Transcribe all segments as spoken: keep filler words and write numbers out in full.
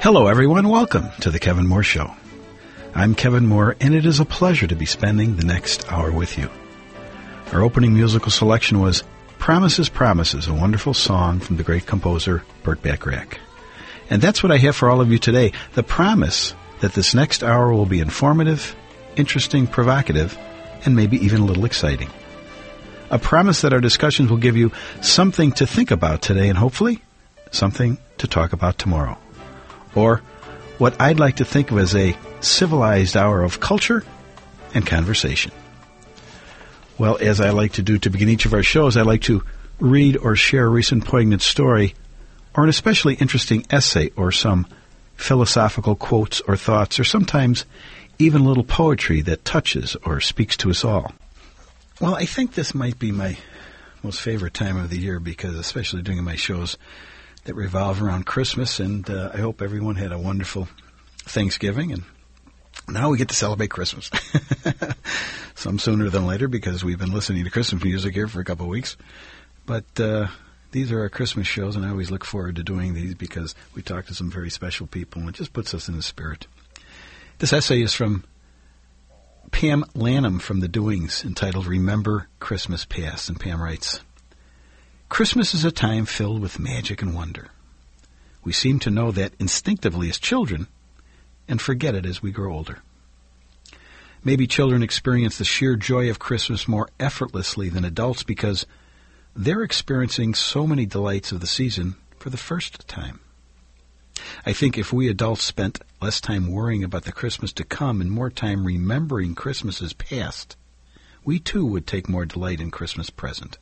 Hello, everyone. Welcome to The Kevin Moore Show. I'm Kevin Moore, and it is a pleasure to be spending the next hour with you. Our opening musical selection was Promises, Promises, a wonderful song from the great composer Burt Bacharach. And that's what I have for all of you today, the promise that this next hour will be informative, interesting, provocative, and maybe even a little exciting. A promise that our discussions will give you something to think about today and hopefully something to talk about tomorrow. Or what I'd like to think of as a civilized hour of culture and conversation. Well, as I like to do to begin each of our shows, I like to read or share a recent poignant story or an especially interesting essay or some philosophical quotes or thoughts or sometimes even a little poetry that touches or speaks to us all. Well, I think this might be my most favorite time of the year because especially doing my shows that revolve around Christmas, and uh, I hope everyone had a wonderful Thanksgiving, and now we get to celebrate Christmas. Some sooner than later because we've been listening to Christmas music here for a couple of weeks. But uh, these are our Christmas shows, and I always look forward to doing these because we talk to some very special people, and it just puts us in the spirit. This essay is from Pam Lanham from The Doings, entitled Remember Christmas Past, and Pam writes, Christmas is a time filled with magic and wonder. We seem to know that instinctively as children and forget it as we grow older. Maybe children experience the sheer joy of Christmas more effortlessly than adults because they're experiencing so many delights of the season for the first time. I think if we adults spent less time worrying about the Christmas to come and more time remembering Christmases past, we too would take more delight in Christmas present.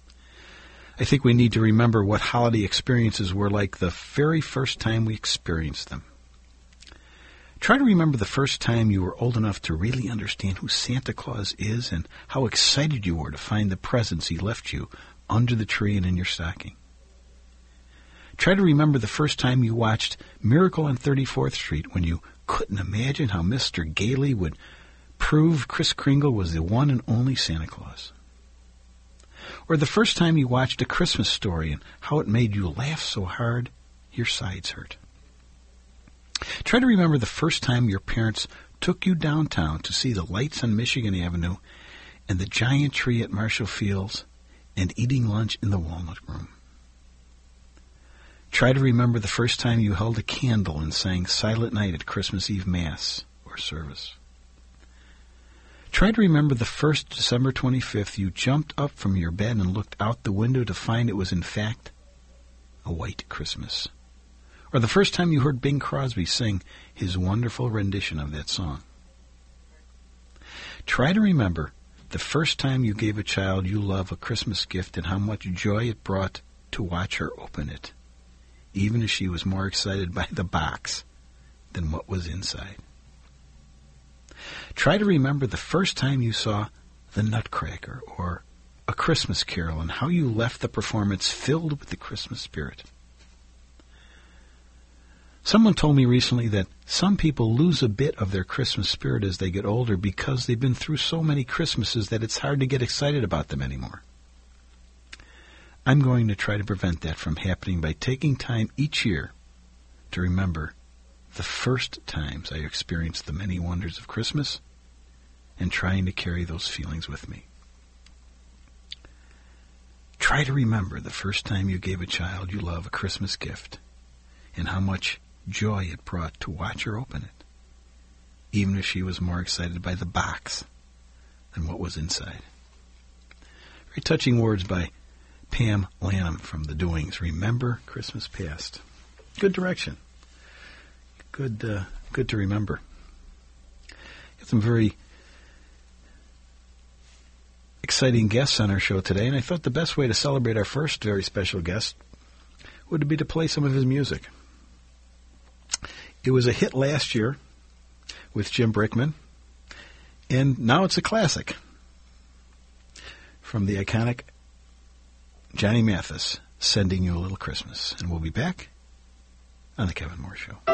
I think we need to remember what holiday experiences were like the very first time we experienced them. Try to remember the first time you were old enough to really understand who Santa Claus is and how excited you were to find the presents he left you under the tree and in your stocking. Try to remember the first time you watched Miracle on thirty-fourth Street when you couldn't imagine how Mister Gailey would prove Kris Kringle was the one and only Santa Claus. Or the first time you watched A Christmas Story and how it made you laugh so hard your sides hurt. Try to remember the first time your parents took you downtown to see the lights on Michigan Avenue and the giant tree at Marshall Fields and eating lunch in the Walnut Room. Try to remember the first time you held a candle and sang Silent Night at Christmas Eve Mass or service. Try to remember the first December twenty-fifth you jumped up from your bed and looked out the window to find it was in fact a white Christmas. Or the first time you heard Bing Crosby sing his wonderful rendition of that song. Try to remember the first time you gave a child you love a Christmas gift and how much joy it brought to watch her open it, even if she was more excited by the box than what was inside. Try to remember the first time you saw The Nutcracker or A Christmas Carol and how you left the performance filled with the Christmas spirit. Someone told me recently that some people lose a bit of their Christmas spirit as they get older because they've been through so many Christmases that it's hard to get excited about them anymore. I'm going to try to prevent that from happening by taking time each year to remember the first times I experienced the many wonders of Christmas and trying to carry those feelings with me. Try to remember the first time you gave a child you love a Christmas gift and how much joy it brought to watch her open it, even if she was more excited by the box than what was inside. Very touching words by Pam Lanham from The Doings. Remember Christmas Past. Good direction. Good, uh, good to remember. Got some very exciting guests on our show today, and I thought the best way to celebrate our first very special guest would be to play some of his music. It was a hit last year with Jim Brickman, and now it's a classic from the iconic Johnny Mathis, Sending You a Little Christmas. And we'll be back on The Kevin Moore Show.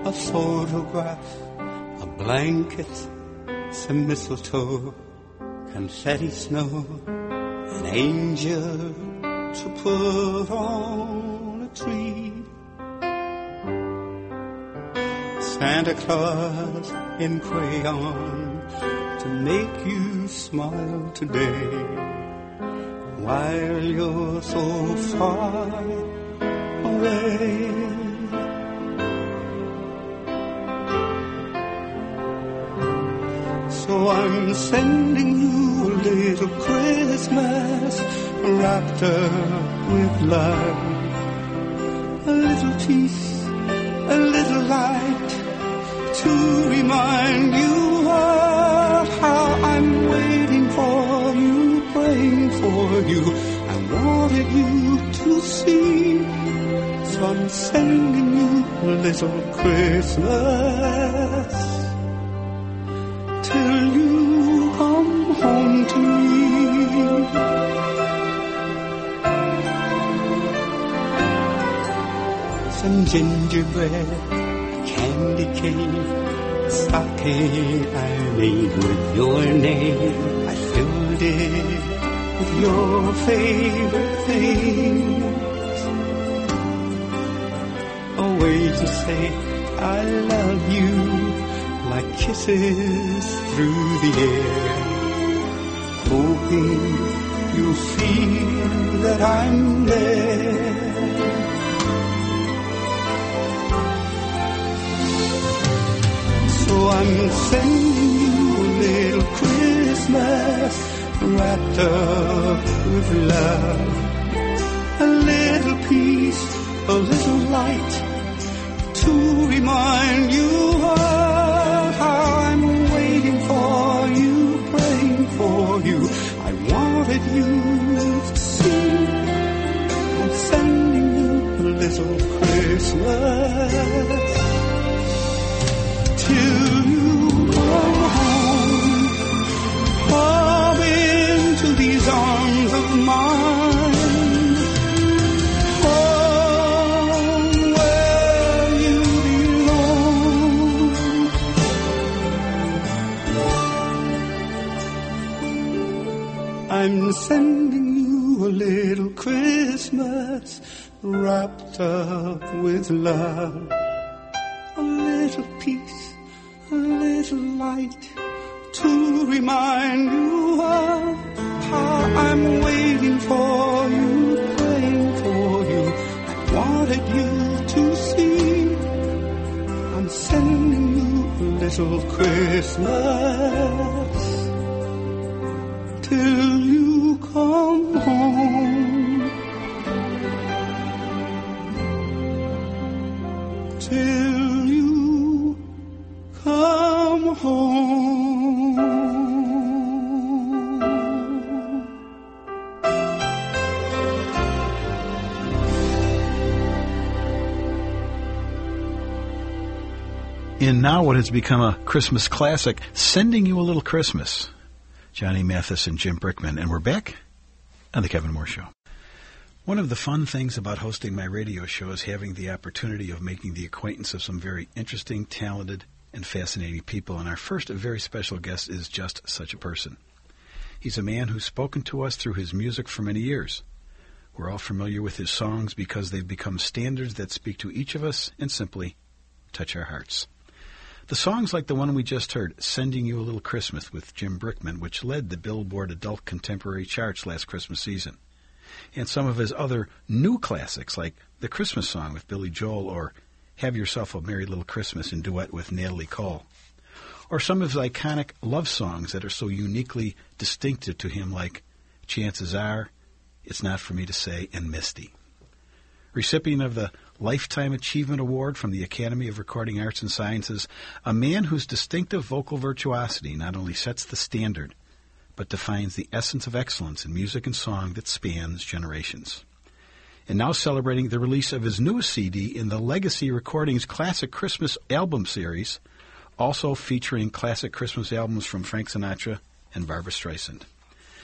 a photograph, a blanket, some mistletoe, confetti snow, an angel to put on a tree. Santa Claus in crayon to make you smile today, while you're so far away. So I'm sending you a little Christmas wrapped up with love, a little peace, a little light, to remind you of how I'm waiting for you, praying for you. I wanted you to see, so I'm sending you a little Christmas till you come home to me. Some gingerbread, candy cane, stocking I made with your name. I filled it with your favorite things, a way to say I love you, like kisses through the air, hoping you'll feel that I'm there. So I'm sending you a little Christmas wrapped up with love, a little peace, a little light, to remind you of how I'm waiting for you, praying for you. I wanted you to see, I'm sending you a little Christmas till you come home, home into these arms of mine, home where you belong. I'm sending you a little Christmas wrapped up with love, a little peace, a little light, to remind you of how I'm waiting for you, praying for you. I wanted you to see, I'm sending you a little Christmas till you come home, till you come home. In now what has become a Christmas classic, Sending You a Little Christmas, Johnny Mathis and Jim Brickman. And we're back on The Kevin Moore Show. One of the fun things about hosting my radio show is having the opportunity of making the acquaintance of some very interesting, talented, and fascinating people. And our first very special guest is just such a person. He's a man who's spoken to us through his music for many years. We're all familiar with his songs because they've become standards that speak to each of us and simply touch our hearts. The songs like the one we just heard, Sending You a Little Christmas with Jim Brickman, which led the Billboard Adult Contemporary charts last Christmas season. And some of his other new classics like The Christmas Song with Billy Joel or Have Yourself a Merry Little Christmas in duet with Natalie Cole. Or some of his iconic love songs that are so uniquely distinctive to him like Chances Are, It's Not For Me to Say, and Misty. Recipient of the Lifetime Achievement Award from the Academy of Recording Arts and Sciences, a man whose distinctive vocal virtuosity not only sets the standard, but defines the essence of excellence in music and song that spans generations. And now celebrating the release of his newest C D in the Legacy Recordings Classic Christmas Album Series, also featuring classic Christmas albums from Frank Sinatra and Barbra Streisand.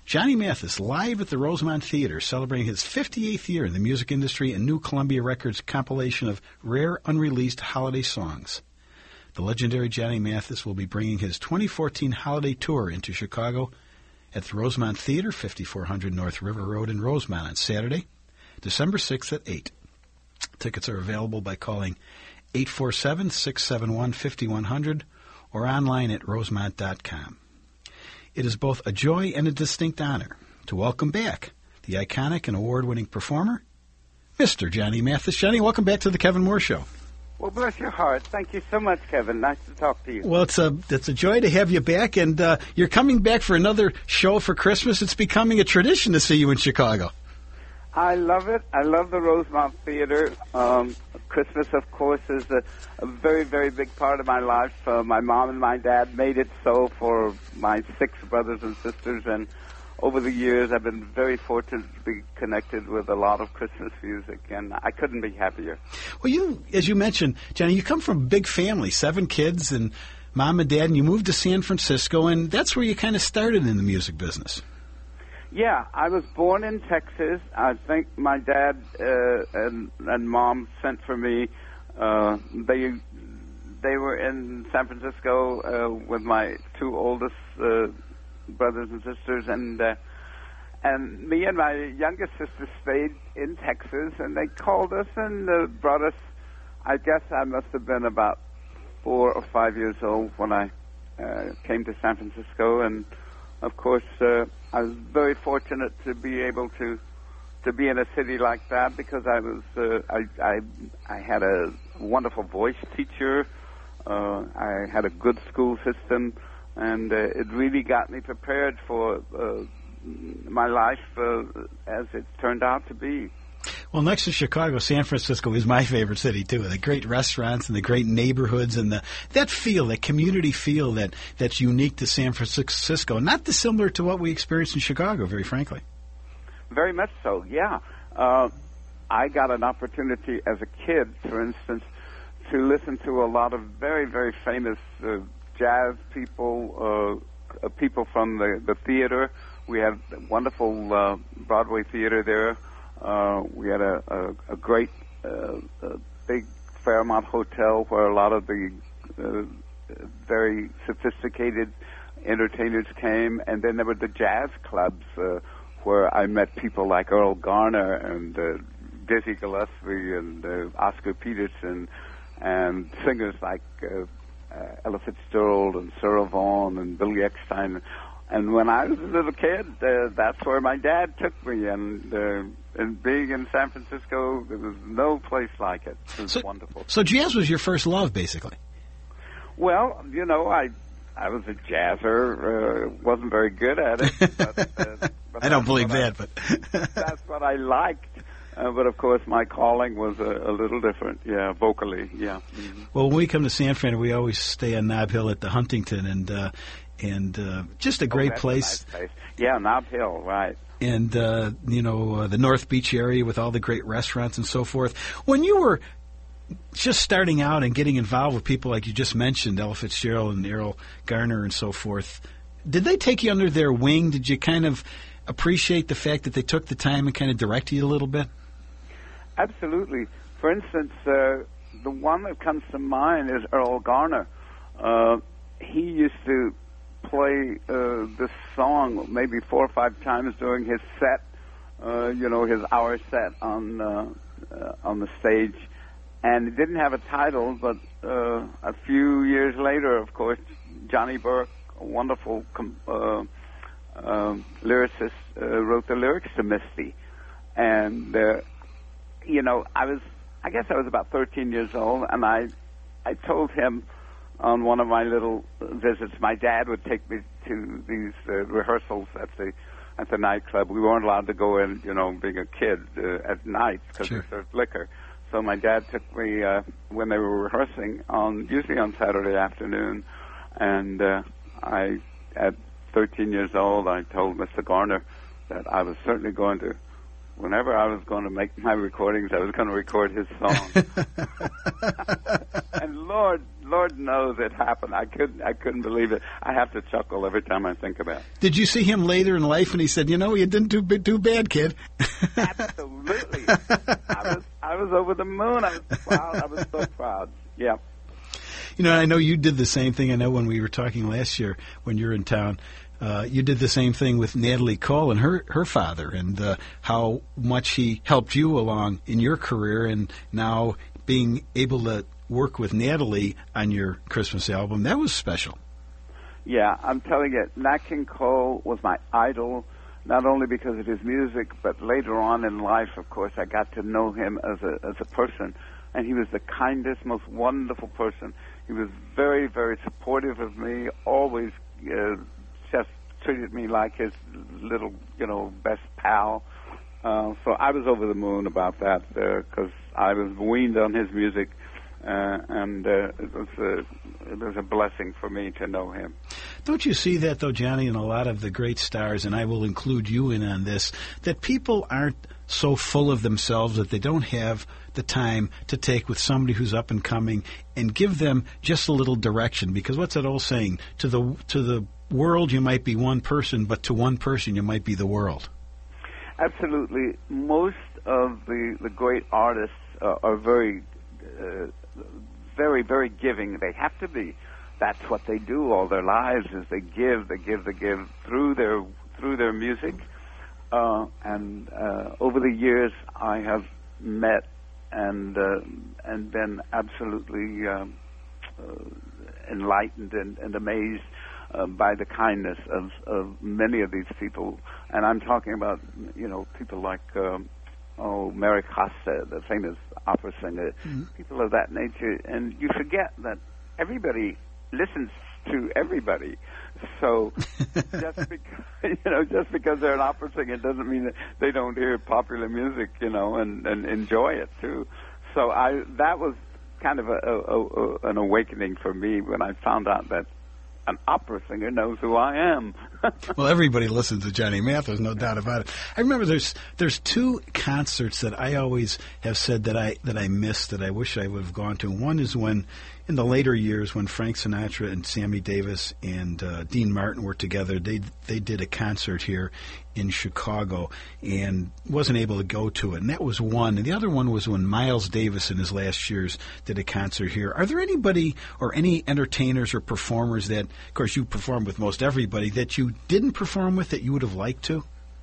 Johnny Mathis, live at the Rosemont Theater, celebrating his fifty-eighth year in the music industry and new Columbia Records compilation of rare unreleased holiday songs. The legendary Johnny Mathis will be bringing his twenty fourteen holiday tour into Chicago at the Rosemont Theater, fifty-four hundred North River Road in Rosemont on Saturday, December sixth at eight. Tickets are available by calling eight four seven, six seven one, five one zero zero or online at rosemont dot com. It is both a joy and a distinct honor to welcome back the iconic and award-winning performer, Mister Johnny Mathis. Johnny, welcome back to the Kevin Moore Show. Well, bless your heart. Thank you so much, Kevin. Nice to talk to you. Well, it's a it's a joy to have you back, and uh, you're coming back for another show for Christmas. It's becoming a tradition to see you in Chicago. I love it. I love the Rosemont Theater. Um, Christmas, of course, is a, a very, very big part of my life. Uh, my mom and my dad made it so for my six brothers and sisters, and over the years I've been very fortunate to be connected with a lot of Christmas music, and I couldn't be happier. Well, you, as you mentioned, Johnny, you come from a big family, seven kids, and mom and dad, and you moved to San Francisco, and that's where you kind of started in the music business. Yeah, I was born in Texas. I think my dad uh, and, and mom sent for me. Uh, they they were in San Francisco uh, with my two oldest uh, brothers and sisters, and uh, and me and my youngest sister stayed in Texas, and they called us and uh, brought us. I guess I must have been about four or five years old when I uh, came to San Francisco, and of course, uh, I was very fortunate to be able to to be in a city like that because I was uh, I, I I had a wonderful voice teacher, uh, I had a good school system, and uh, it really got me prepared for uh, my life uh, as it turned out to be. Well, next to Chicago, San Francisco is my favorite city, too. The great restaurants and the great neighborhoods and the that feel, that community feel that, that's unique to San Francisco, not dissimilar to what we experienced in Chicago, very frankly. Very much so, yeah. Uh, I got an opportunity as a kid, for instance, to listen to a lot of very, very famous uh, jazz people, uh, uh, people from the, the theater. We had a wonderful uh, Broadway theater there. Uh, we had a, a, a great, uh, a big Fairmont Hotel where a lot of the uh, very sophisticated entertainers came, and then there were the jazz clubs uh, where I met people like Earl Garner and uh, Dizzy Gillespie and uh, Oscar Peterson and singers like uh, uh, Ella Fitzgerald and Sarah Vaughan and Billy Eckstein. And when I was a little kid, uh, that's where my dad took me, and uh, and being in San Francisco, there was no place like it. It was so, wonderful. So jazz was your first love, basically. Well, you know, I I was a jazzer, uh, wasn't very good at it. But, uh, but I don't believe I, that, but that's what I liked. Uh, but of course, my calling was a, a little different. Yeah, vocally. Yeah. Mm-hmm. Well, when we come to San Fran, we always stay on Nob Hill at the Huntington, and. Uh, And uh, just a great oh, place. A nice place. Yeah, Nob Hill, right. And, uh, you know, uh, the North Beach area with all the great restaurants and so forth. When you were just starting out and getting involved with people like you just mentioned, Ella Fitzgerald and Errol Garner and so forth, did they take you under their wing? Did you kind of appreciate the fact that they took the time and kind of direct you a little bit? Absolutely. For instance, uh, the one that comes to mind is Earl Garner. Uh, he used to play uh, this song maybe four or five times during his set, uh, you know, his hour set on uh, uh, on the stage, and it didn't have a title. But uh, a few years later, of course, Johnny Burke, a wonderful com- uh, uh, lyricist, uh, wrote the lyrics to Misty, and uh, you know, I was, I guess I was about thirteen years old, and I, I told him. On one of my little visits, my dad would take me to these uh, rehearsals at the at the nightclub. We weren't allowed to go in, you know, being a kid uh, at night because sure. they served liquor. So my dad took me uh, when they were rehearsing on usually on Saturday afternoon, and uh, I, at thirteen years old, I told Mister Garner that I was certainly going to. Whenever I was going to make my recordings, I was going to record his song. And lo Lord, Lord knows it happened. I couldn't, I couldn't believe it. I have to chuckle every time I think about it. Did you see him later in life and he said, you know, you didn't do too bad, kid? Absolutely. I was, I was over the moon. I was proud. I was so proud. Yeah. You know, I know you did the same thing. I know when we were talking last year when you were in town, uh, you did the same thing with Natalie Cole and her, her father, and uh, how much he helped you along in your career, and now being able to work with Natalie on your Christmas album. That was special. Yeah, I'm telling you, Nat King Cole was my idol, not only because of his music, but later on in life, of course, I got to know him as a as a person, and he was the kindest, most wonderful person. He was very, very supportive of me, always uh, just treated me like his little, you know, best pal. Uh, so I was over the moon about that because uh, I was weaned on his music, uh, and uh, it was a, it was a blessing for me to know him. Don't you see that, though, Johnny, in a lot of the great stars, and I will include you in on this, that people aren't so full of themselves that they don't have the time to take with somebody who's up and coming and give them just a little direction? Because what's that old saying? To the to the world, you might be one person, but to one person, you might be the world. Absolutely. Most of the, the great artists uh, are very, uh, very, very giving. They have to be. That's what they do all their lives, is they give, they give, they give through their through their music. Uh, and uh, over the years, I have met and uh, and been absolutely um, uh, enlightened and, and amazed uh, by the kindness of, of many of these people. And I'm talking about, you know, people like um, oh Mary Hasse, the famous opera singer, mm-hmm. people of that nature. And you forget that everybody listens to everybody. So just because you know, just because they're an opera singer doesn't mean that they don't hear popular music, you know, and, and enjoy it too. So I that was kind of a, a, a, an awakening for me when I found out that an opera singer knows who I am. Well, everybody listens to Johnny Mathis, no doubt about it. I remember there's there's two concerts that I always have said that I that I missed that I wish I would have gone to. One is when, in the later years, when Frank Sinatra and Sammy Davis and uh, Dean Martin were together, they they did a concert here in Chicago and wasn't able to go to it. And that was one. And the other one was when Miles Davis in his last years did a concert here. Are there anybody or any entertainers or performers that, of course, you performed with most everybody, that you didn't perform with that you would have liked to?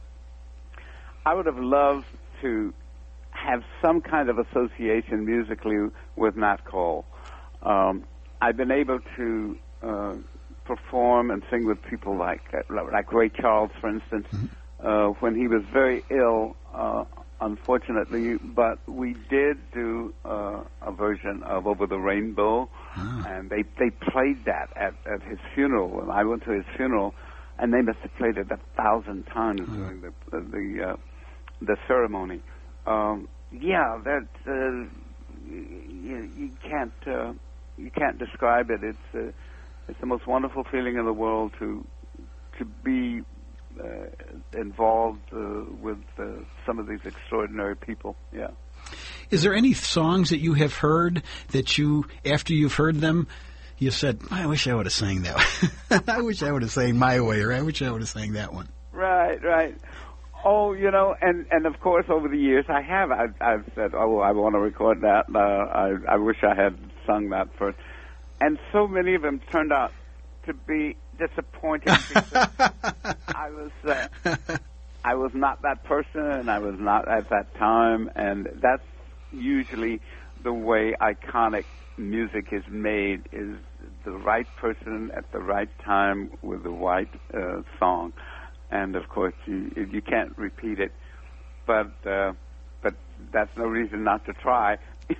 I would have loved to have some kind of association musically with Nat Cole. Um, I've been able to uh, perform and sing with people like uh, like Ray Charles, for instance, mm-hmm. uh, when he was very ill, uh, unfortunately. But we did do uh, a version of Over the Rainbow, ah. and they they played that at, at his funeral. And I went to his funeral, and they must have played it a thousand times ah. during the the uh, the ceremony. Um, yeah, that uh, you, you can't. Uh, You can't describe it. It's uh, it's the most wonderful feeling in the world to to be uh, involved uh, with uh, some of these extraordinary people. Yeah. Is there any songs that you have heard that you, after you've heard them, you said, I wish I would have sang that one. I wish I would have sang My Way, or I wish I would have sang that one. Right, right. Oh, you know, and, and of course, over the years, I have. I've, I've said, oh, I want to record that. Uh, I, I wish I had sung that first. And so many of them turned out to be disappointing because I was uh, I was not that person, and I was not at that time. And that's usually the way iconic music is made, is the right person at the right time with the right uh, song. And of course, you you can't repeat it, but uh, but that's no reason not to try.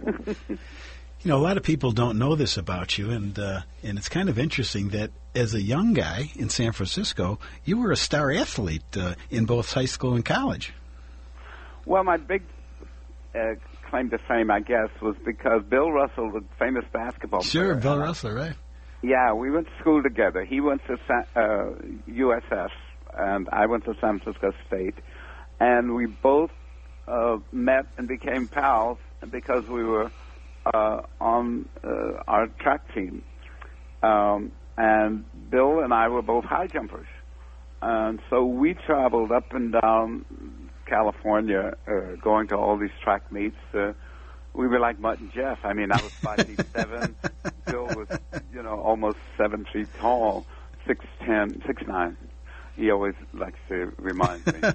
You know, a lot of people don't know this about you, and uh, and it's kind of interesting that as a young guy in San Francisco, you were a star athlete uh, in both high school and college. Well, my big uh, claim to fame, I guess, was because Bill Russell, the famous basketball sure, player. Sure, Bill Russell, right? Yeah, we went to school together. He went to uh, U S S, and I went to San Francisco State, and we both uh, met and became pals because we were uh, on uh, our track team. Um, and Bill and I were both high jumpers. And so we traveled up and down California, uh, going to all these track meets. Uh, we were like Mutt and Jeff. I mean, I was five feet seven. Bill was, you know, almost seven feet tall, six ten, six nine. He always likes to remind me.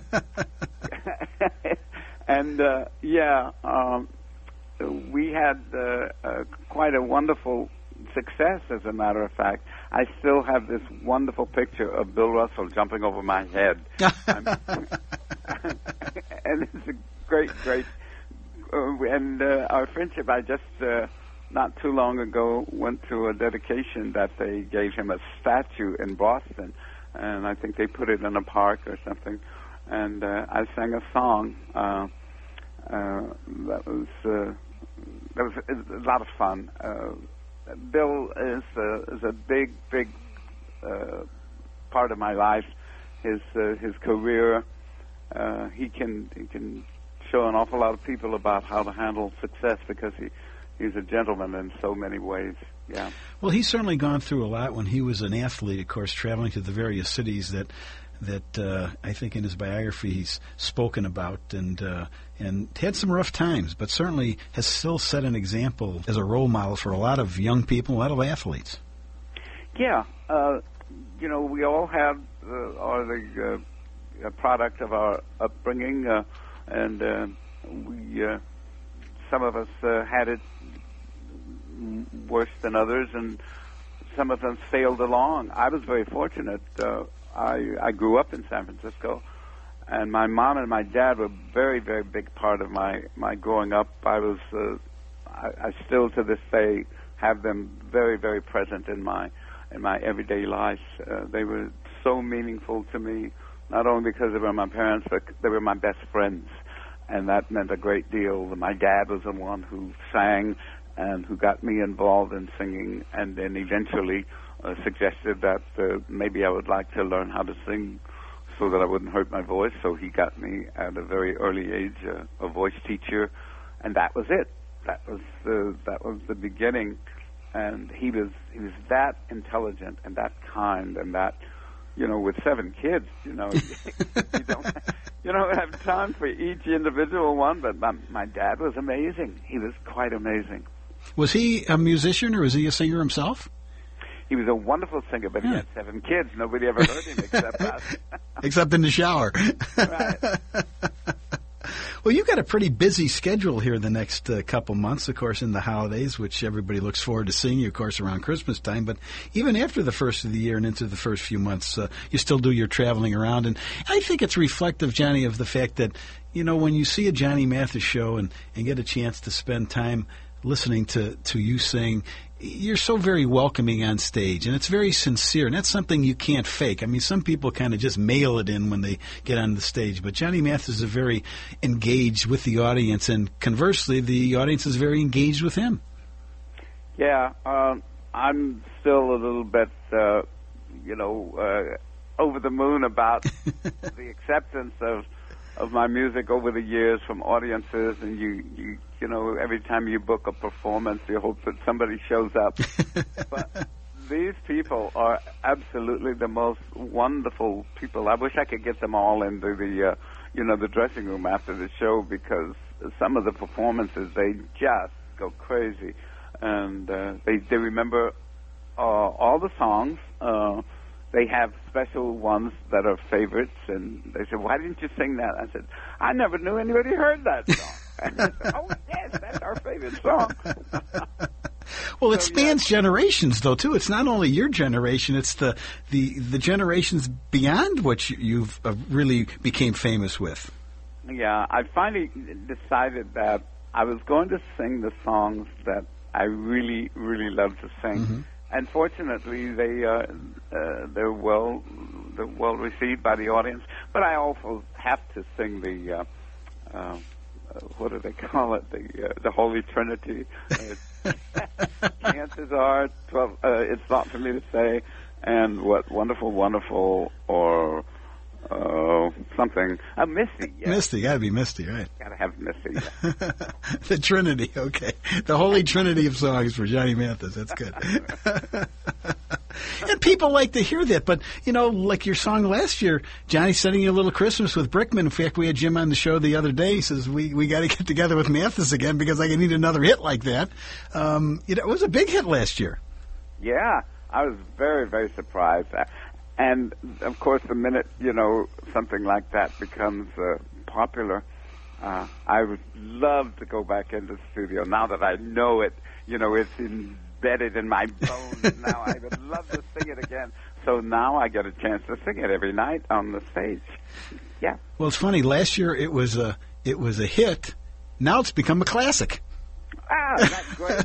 And uh, yeah, um, we had uh, uh, quite a wonderful success. As a matter of fact, I still have this wonderful picture of Bill Russell jumping over my head. And it's a great, great, uh, and uh, our friendship, I just, uh, not too long ago, went to a dedication that they gave him a statue in Boston, and I think they put it in a park or something, and uh, I sang a song uh, uh, that was, uh, that was a lot of fun. Uh, Bill is a, is a big, big uh, part of my life. His uh, his career, uh, he can he can show an awful lot of people about how to handle success because he he's a gentleman in so many ways. Yeah. Well, he's certainly gone through a lot when he was an athlete. Of course, traveling to the various cities that that uh, I think in his biography he's spoken about, and uh, and had some rough times, but certainly has still set an example as a role model for a lot of young people, a lot of athletes. Yeah, uh, you know, we all have uh, are the uh, product of our upbringing, uh, and uh, we uh, some of us uh, had it worse than others, and some of them sailed along. I was very fortunate. Uh, I, I grew up in San Francisco, and my mom and my dad were a very, very big part of my, my growing up. I was, uh, I, I still to this day have them very, very present in my, in my everyday life. Uh, they were so meaningful to me, not only because they were my parents, but they were my best friends, and that meant a great deal. My dad was the one who sang and who got me involved in singing, and then eventually uh, suggested that uh, maybe I would like to learn how to sing so that I wouldn't hurt my voice. So he got me at a very early age uh, a voice teacher, and that was it. That was uh, that was the beginning. And he was he was that intelligent and that kind and that, you know, with seven kids, you know, you don't you don't have time for each individual one. But my, my dad was amazing. He was quite amazing. Was he a musician or was he a singer himself? He was a wonderful singer, but he had seven kids. Nobody ever heard him except us. Except in the shower. Right. Well, you've got a pretty busy schedule here the next uh, couple months, of course, in the holidays, which everybody looks forward to seeing you, of course, around Christmas time. But even after the first of the year and into the first few months, uh, you still do your traveling around. And I think it's reflective, Johnny, of the fact that, you know, when you see a Johnny Mathis show and, and get a chance to spend time listening to, to you sing, you're so very welcoming on stage, and it's very sincere, and that's something you can't fake. I mean, some people kind of just mail it in when they get on the stage, but Johnny Mathis is very engaged with the audience, and conversely, the audience is very engaged with him. Yeah, um, I'm still a little bit, uh, you know, uh, over the moon about the acceptance of of my music over the years from audiences, and you, you, you know, every time you book a performance, you hope that somebody shows up. But these people are absolutely the most wonderful people. I wish I could get them all into the, uh, you know, the dressing room after the show, because some of the performances, they just go crazy. And uh, they, they remember uh, all the songs. Uh, They have special ones that are favorites, and they said, "Why didn't you sing that?" I said, "I never knew anybody heard that song." And I said, "Oh, yes, that's our favorite song." Well, it So, spans yeah. generations, though, too. It's not only your generation; it's the the, the generations beyond what you, you've uh, really became famous with. Yeah, I finally decided that I was going to sing the songs that I really, really love to sing. Mm-hmm. And fortunately, they uh, uh, they're well they're well received by the audience. But I also have to sing the uh, uh, what do they call it? The uh, the Holy Trinity. Uh, chances are, twelve, uh, it's not for me to say. And what wonderful, wonderful, or uh, something. Uh, Misty, yes. Misty, got to be Misty, right? Got to have Misty. The Trinity, okay. The Holy Trinity of songs for Johnny Mathis. That's good. And people like to hear that. But, you know, like your song last year, Johnny sending you a little Christmas with Brickman. In fact, we had Jim on the show the other day. He says, we, we got to get together with Mathis again because I need another hit like that. Um, you know, it was a big hit last year. Yeah, I was very, very surprised. And, of course, the minute, you know, something like that becomes uh, popular, uh, I would love to go back into the studio now that I know it. You know, it's embedded in my bones now. I would love to sing it again. So now I get a chance to sing it every night on the stage. Yeah. Well, it's funny. Last year it was a, it was a hit. Now it's become a classic. Ah, that's great.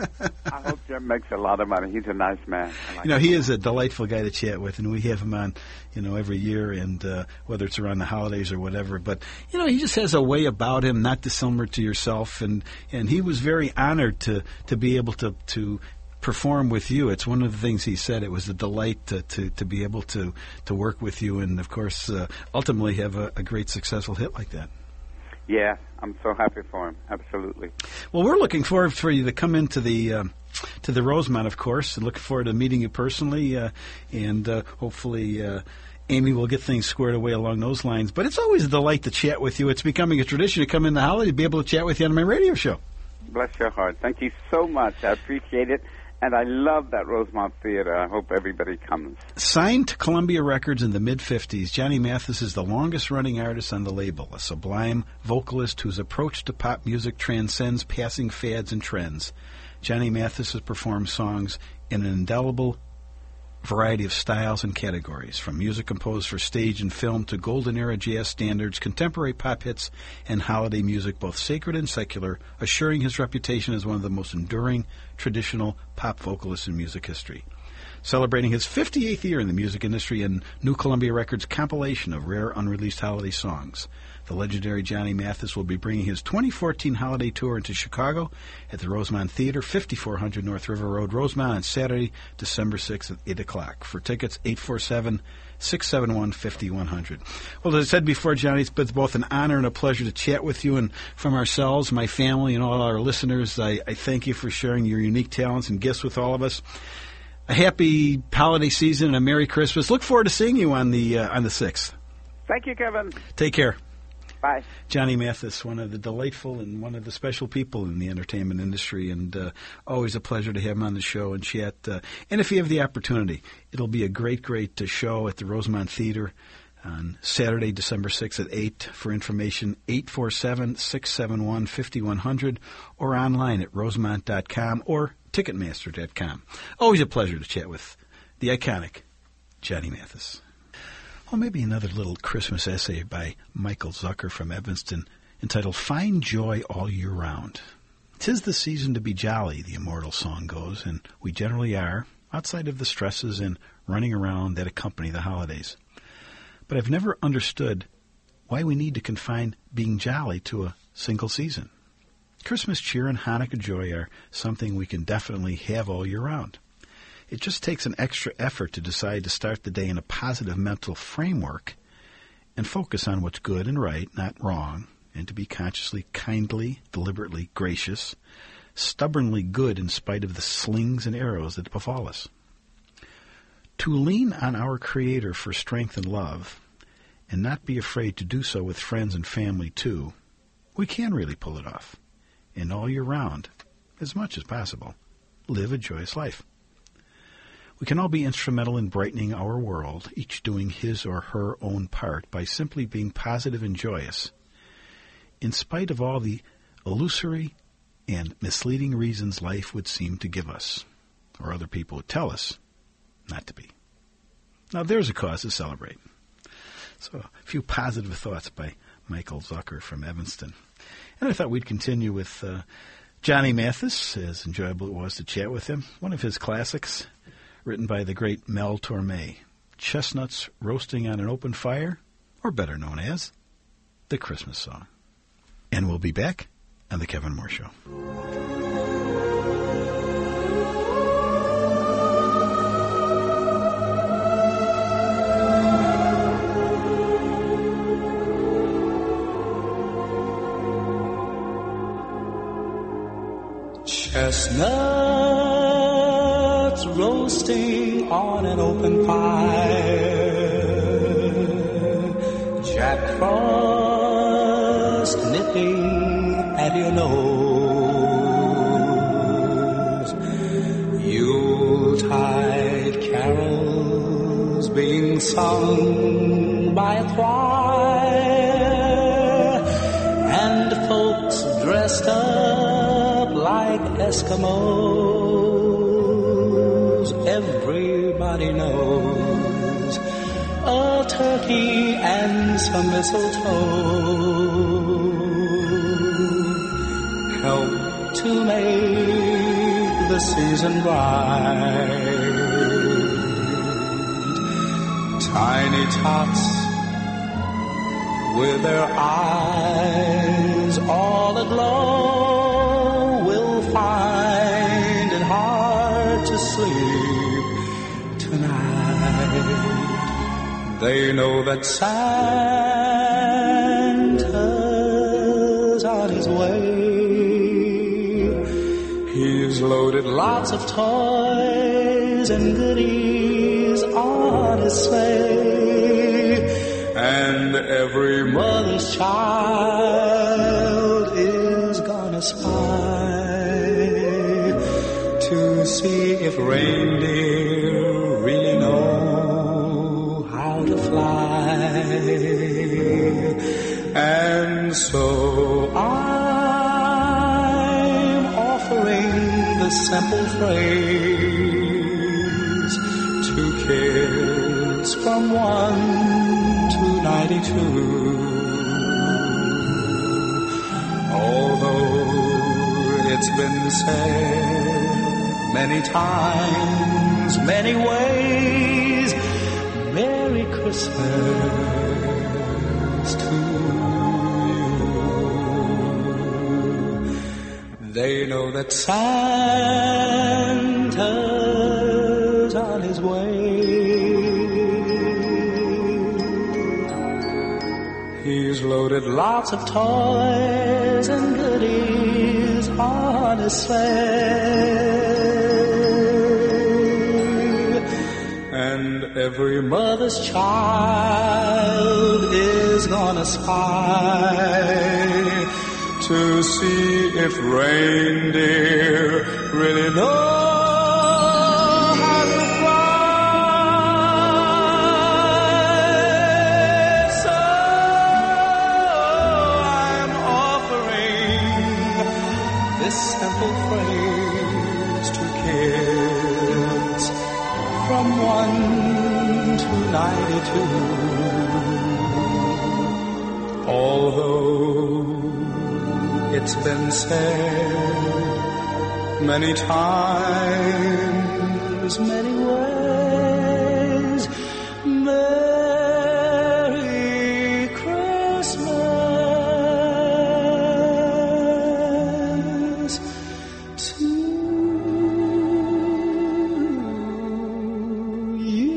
I hope Jim makes a lot of money. He's a nice man. Like you know, he is a delightful guy to chat with, and we have him on, you know, every year, and uh, whether it's around the holidays or whatever. But, you know, he just has a way about him, not dissimilar to yourself, and, and he was very honored to, to be able to, to perform with you. It's one of the things he said. It was a delight to, to, to be able to, to work with you and, of course, uh, ultimately have a, a great, successful hit like that. Yeah, I'm so happy for him. Absolutely. Well, we're looking forward for you to come into the um, to the Rosemont, of course, and looking forward to meeting you personally, uh, and uh, hopefully uh, Amy will get things squared away along those lines. But it's always a delight to chat with you. It's becoming a tradition to come in the holiday to be able to chat with you on my radio show. Bless your heart. Thank you so much. I appreciate it. And I love that Rosemont Theater. I hope everybody comes. Signed to Columbia Records in the mid-fifties, Johnny Mathis is the longest-running artist on the label, a sublime vocalist whose approach to pop music transcends passing fads and trends. Johnny Mathis has performed songs in an indelible variety of styles and categories, from music composed for stage and film to golden-era jazz standards, contemporary pop hits, and holiday music, both sacred and secular, assuring his reputation as one of the most enduring traditional pop vocalists in music history. Celebrating his fifty-eighth year in the music industry and New Columbia Records compilation of rare unreleased holiday songs, the legendary Johnny Mathis will be bringing his twenty fourteen holiday tour into Chicago at the Rosemont Theater, fifty-four hundred North River Road, Rosemont, on Saturday, December sixth at eight o'clock. For tickets, eight four seven, six seven one, five one zero zero. Well, as I said before, Johnny, it's both an honor and a pleasure to chat with you. And from ourselves, my family, and all our listeners, I, I thank you for sharing your unique talents and gifts with all of us. A happy holiday season and a Merry Christmas. Look forward to seeing you on the uh, on the sixth. Thank you, Kevin. Take care. Bye. Johnny Mathis, one of the delightful and one of the special people in the entertainment industry, and uh, always a pleasure to have him on the show and chat. Uh, and if you have the opportunity, it'll be a great, great uh, show at the Rosemont Theater on Saturday, December sixth at eight. For information, eight four seven, six seven one, five one zero zero or online at rosemont dot com or ticketmaster dot com. Always a pleasure to chat with the iconic Johnny Mathis. Well, maybe another little Christmas essay by Michael Zucker from Evanston entitled Find Joy All Year Round. 'Tis the season to be jolly, the immortal song goes, and we generally are, outside of the stresses and running around that accompany the holidays. But I've never understood why we need to confine being jolly to a single season. Christmas cheer and Hanukkah joy are something we can definitely have all year round. It just takes an extra effort to decide to start the day in a positive mental framework and focus on what's good and right, not wrong, and to be consciously, kindly, deliberately gracious, stubbornly good in spite of the slings and arrows that befall us. To lean on our Creator for strength and love, and not be afraid to do so with friends and family too, we can really pull it off. And all year round, as much as possible, live a joyous life. We can all be instrumental in brightening our world, each doing his or her own part by simply being positive and joyous, in spite of all the illusory and misleading reasons life would seem to give us, or other people would tell us not to be. Now there's a cause to celebrate. So a few positive thoughts by Michael Zucker from Evanston. And I thought we'd continue with uh, Johnny Mathis, as enjoyable it was to chat with him. One of his classics, written by the great Mel Torme, Chestnuts Roasting on an Open Fire, or better known as the Christmas Song. And we'll be back on The Kevin Moore Show. Chestnuts roasting on an open fire, Jack Frost nipping at your nose, Yuletide carols being sung by a choir, and folks dressed up like Eskimos. Everybody knows a turkey and some mistletoe help to make the season bright. Tiny tots with their eyes all aglow will find it hard to sleep tonight. They know that Santa's on his way. He's loaded lots of toys and goodies on his sleigh, and every mother's child is gonna spy to see if reindeer really know how to fly. And so I'm offering the simple phrase to kids from one to ninety-two. Although it's been said many times, many ways, Merry Christmas to you. They know that Santa's on his way. He's loaded lots of toys and goodies on his sleigh, and every mother's child is gonna spy to see if reindeer really know how to fly. So I'm offering this simple phrase to kids from one to ninety-two. Although it's been said many times, many ways, Merry Christmas to you.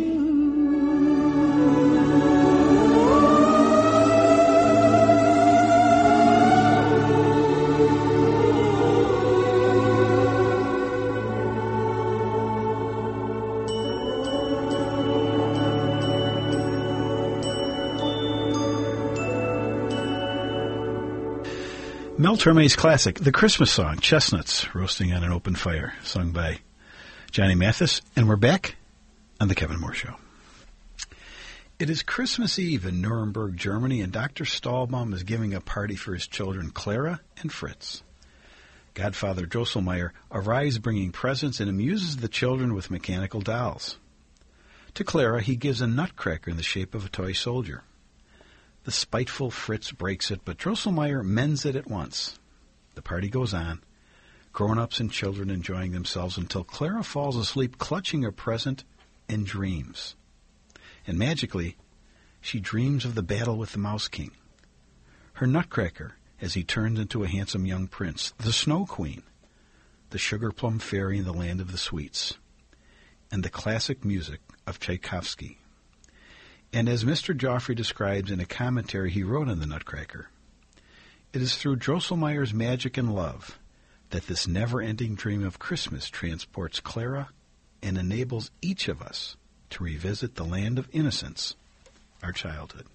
Mel Torme's classic, the Christmas song, Chestnuts Roasting on an Open Fire, sung by Johnny Mathis. And we're back on The Kevin Moore Show. It is Christmas Eve in Nuremberg, Germany, and Doctor Stahlbaum is giving a party for his children, Clara and Fritz. Godfather Drosselmeyer arrives bringing presents and amuses the children with mechanical dolls. To Clara, he gives a nutcracker in the shape of a toy soldier. The spiteful Fritz breaks it, but Drosselmeyer mends it at once. The party goes on, grown-ups and children enjoying themselves until Clara falls asleep clutching her present and dreams. And magically, she dreams of the battle with the Mouse King, her nutcracker as he turns into a handsome young prince, the Snow Queen, the Sugar Plum Fairy in the Land of the Sweets, and the classic music of Tchaikovsky. And as Mister Joffrey describes in a commentary he wrote on the Nutcracker, it is through Drosselmeyer's magic and love that this never-ending dream of Christmas transports Clara and enables each of us to revisit the land of innocence, our childhood.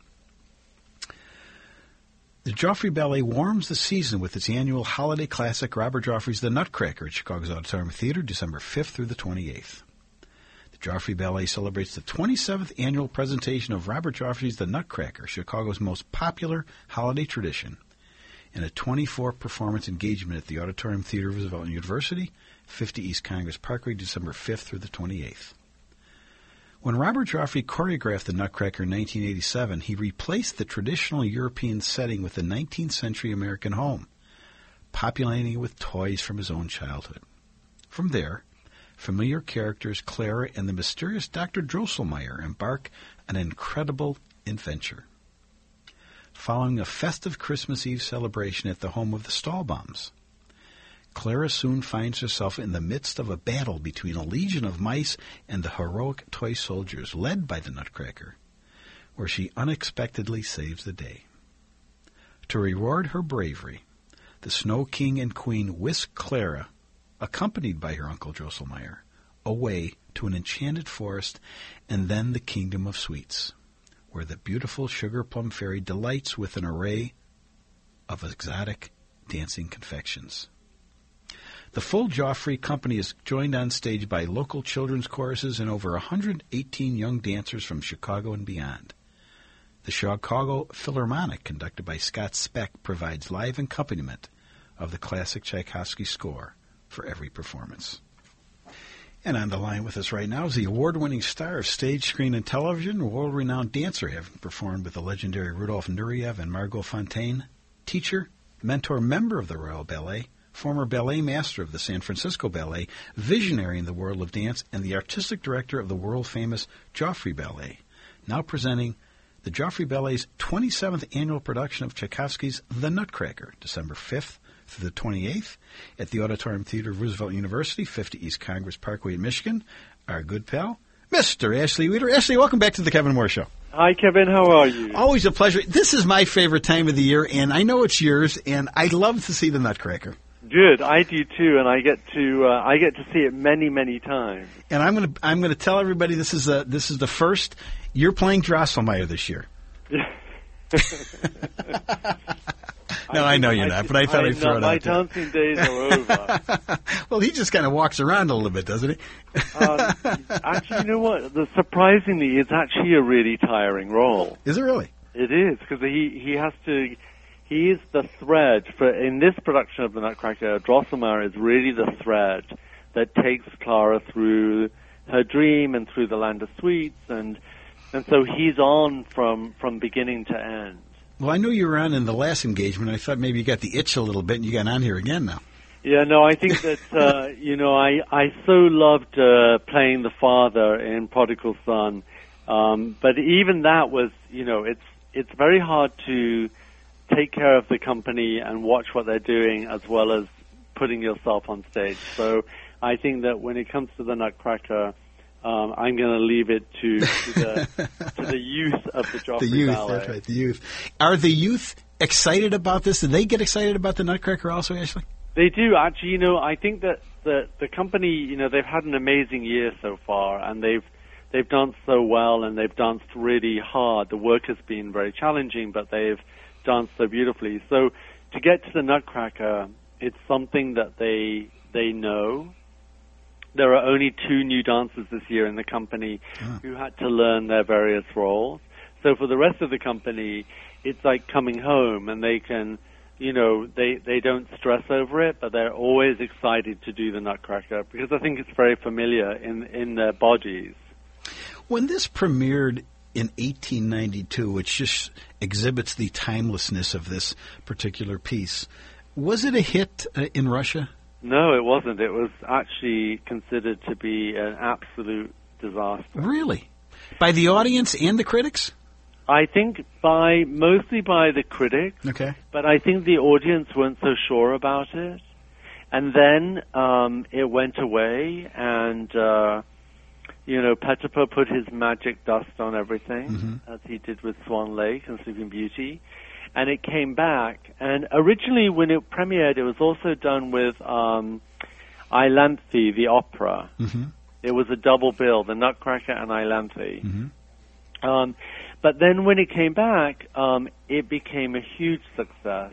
The Joffrey Ballet warms the season with its annual holiday classic, Robert Joffrey's The Nutcracker, at Chicago's Auditorium Theater, December fifth through the twenty-eighth. The Joffrey Ballet celebrates the twenty-seventh annual presentation of Robert Joffrey's The Nutcracker, Chicago's most popular holiday tradition, in a twenty-four performance engagement at the Auditorium Theater of Roosevelt University, fifty East Congress Parkway, December fifth through the twenty-eighth. When Robert Joffrey choreographed The Nutcracker in nineteen eighty-seven, he replaced the traditional European setting with the nineteenth century American home, populating it with toys from his own childhood. From there, familiar characters Clara and the mysterious Doctor Drosselmeyer embark on an incredible adventure. Following a festive Christmas Eve celebration at the home of the Stahlbaums, Clara soon finds herself in the midst of a battle between a legion of mice and the heroic toy soldiers led by the Nutcracker, where she unexpectedly saves the day. To reward her bravery, the Snow King and Queen whisk Clara, accompanied by her uncle Drosselmeyer, away to an enchanted forest and then the Kingdom of Sweets, where the beautiful Sugar Plum Fairy delights with an array of exotic dancing confections. The full Joffrey company is joined on stage by local children's choruses and over one hundred eighteen young dancers from Chicago and beyond. The Chicago Philharmonic, conducted by Scott Speck, provides live accompaniment of the classic Tchaikovsky score for every performance. And on the line with us right now is the award-winning star of stage, screen, and television, world-renowned dancer, having performed with the legendary Rudolf Nureyev and Margot Fonteyn, teacher, mentor, member of the Royal Ballet, former ballet master of the San Francisco Ballet, visionary in the world of dance, and the artistic director of the world-famous Joffrey Ballet, now presenting the Joffrey Ballet's twenty-seventh annual production of Tchaikovsky's The Nutcracker, December fifth through the twenty-eighth, at the Auditorium Theater of Roosevelt University, fifty East Congress Parkway in Michigan. Our good pal, Mister Ashley Weeder. Ashley, welcome back to the Kevin Moore Show. Hi, Kevin. How are you? Always a pleasure. This is my favorite time of the year, and I know it's yours, and I love to see The Nutcracker. Good, I do too, and I get to uh, I get to see it many, many times. And I'm gonna I'm gonna tell everybody this is a, this is the first you're playing Drosselmeyer this year. No, I, I know you're I, not, but I thought I I'd throw it my out there. My dancing days are over. Well, he just kind of walks around a little bit, doesn't he? um, actually, you know what? The, surprisingly, it's actually a really tiring role. Is it really? It is, because he, he has to... He is the thread. For in this production of The Nutcracker, Drosselmeyer is really the thread that takes Clara through her dream and through the land of sweets, and and so he's on from, from beginning to end. Well, I knew you were on in the last engagement. I thought maybe you got the itch a little bit, and you got on here again now. Yeah, no, I think that, uh, you know, I, I so loved uh, playing the father in Prodigal Son, um, but even that was, you know, it's it's very hard to take care of the company and watch what they're doing as well as putting yourself on stage. So I think that when it comes to The Nutcracker, um, I'm going to leave it to, to, the, to the youth of the Joffrey The youth, Ballet. That's right, the youth. Are the youth excited about this? Do they get excited about The Nutcracker also, Ashley? They do, actually. You know, I think that the, the company, you know, they've had an amazing year so far, and they've they've danced so well, and they've danced really hard. The work has been very challenging, but they've danced so beautifully. So to get to The Nutcracker, it's something that they they know. There are only two new dancers this year in the company oh. who had to learn their various roles. So for the rest of the company, it's like coming home, and they can, you know, they, they don't stress over it, but they're always excited to do The Nutcracker because I think it's very familiar in, in their bodies. When this premiered in eighteen ninety-two, which just exhibits the timelessness of this particular piece, was it a hit uh, in Russia? No, it wasn't. It was actually considered to be an absolute disaster. Really? By the audience and the critics? I think by mostly by the critics. Okay. But I think the audience weren't so sure about it. And then um, it went away, and uh, you know, Petipa put his magic dust on everything, mm-hmm. as he did with Swan Lake and Sleeping Beauty. and it came back. And originally, when it premiered, it was also done with um, Iolanthe, the opera. Mm-hmm. It was a double bill, the Nutcracker and Iolanthe. Mm-hmm. Um, but then when it came back, um, it became a huge success.